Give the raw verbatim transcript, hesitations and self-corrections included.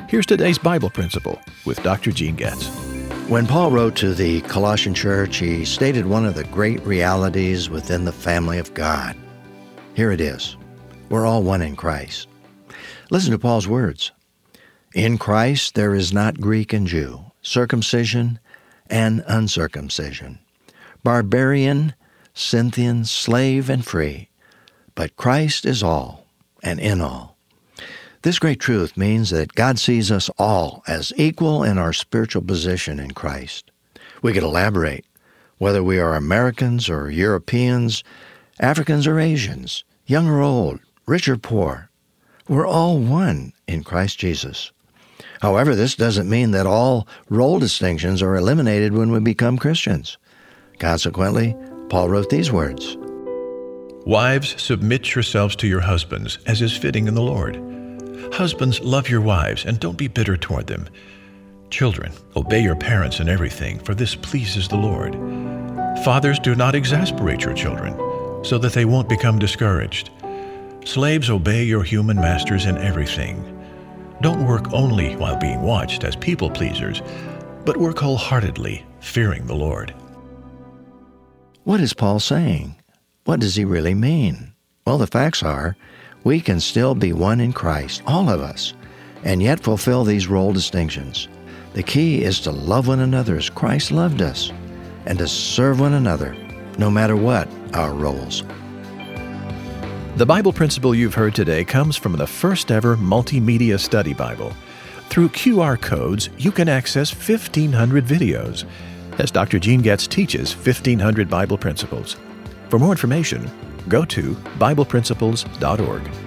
Here's today's Bible principle with Doctor Gene Getz. When Paul wrote to the Colossian church, he stated one of the great realities within the family of God. Here it is. We're all one in Christ. Listen to Paul's words. In Christ there is not Greek and Jew, circumcision and uncircumcision, barbarian, Scythian, slave and free, but Christ is all and in all. This great truth means that God sees us all as equal in our spiritual position in Christ. We could elaborate, whether we are Americans or Europeans, Africans or Asians, young or old, rich or poor. We're all one in Christ Jesus. However, this doesn't mean that all role distinctions are eliminated when we become Christians. Consequently, Paul wrote these words. Wives, submit yourselves to your husbands, as is fitting in the Lord. Husbands, love your wives, and don't be bitter toward them. Children, obey your parents in everything, for this pleases the Lord. Fathers, do not exasperate your children, so that they won't become discouraged. Slaves, obey your human masters in everything. Don't work only while being watched as people pleasers, but work wholeheartedly, fearing the Lord. What is Paul saying? What does he really mean? Well, the facts are, we can still be one in Christ, all of us, and yet fulfill these role distinctions. The key is to love one another as Christ loved us, and to serve one another, no matter what our roles. The Bible principle you've heard today comes from the first ever multimedia study Bible. Through Q R codes, you can access fifteen hundred videos, as Doctor Gene Getz teaches fifteen hundred Bible principles. For more information, go to Bible Principles dot org.